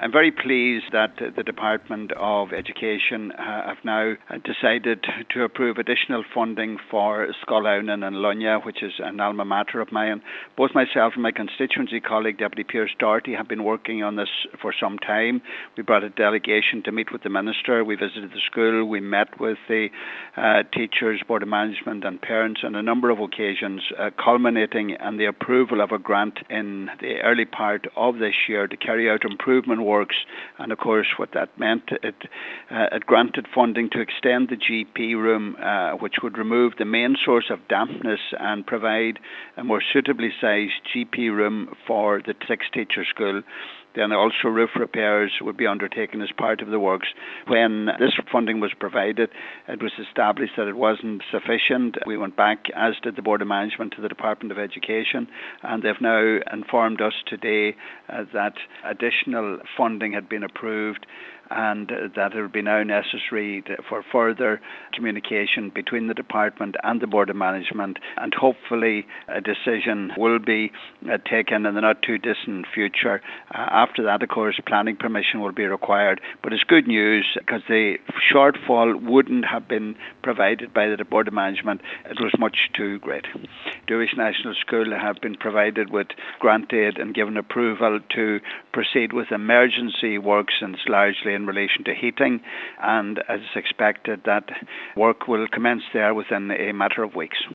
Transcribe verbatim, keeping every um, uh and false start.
I'm very pleased that the Department of Education uh, have now decided to approve additional funding for Scoillounen and Lunya, which is an alma mater of mine. Both myself and my constituency colleague, Deputy Pierce Doherty, have been working on this for some time. We brought a delegation to meet with the Minister. We visited the school. We met with the uh, teachers, Board of Management and parents on a number of occasions, uh, culminating in the approval of a grant in the early part of this year to carry out improvement works. And of course what that meant, it, uh, it granted funding to extend the G P room, uh, which would remove the main source of dampness and provide a more suitably sized G P room for the six teacher school. Then also roof repairs would be undertaken as part of the works. When this funding was provided, it was established that it wasn't sufficient. We went back, as did the Board of Management, to the Department of Education, and they've now informed us today uh, that additional funding had been approved and that it would be now necessary for further communication between the department and the Board of Management, and hopefully a decision will be uh, taken in the not too distant future. Uh, after that, of course, planning permission will be required, but it's good news because the shortfall wouldn't have been provided by the Board of Management. It was much too great. Dewis National School have been provided with grant aid and given approval to proceed with emergency works, and it's largely in relation to heating, and as expected that work will commence there within a matter of weeks.